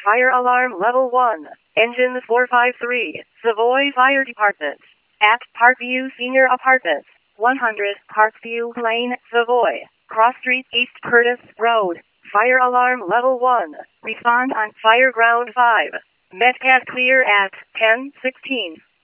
Fire alarm level 1. Engines 453. Savoy Fire Department. At Parkview Senior Apartments. 100 Parkview Lane, Savoy. Cross Street, East Curtis Road. Fire alarm level 1. Respond on Fire Ground 5. Medcast clear at 10:16.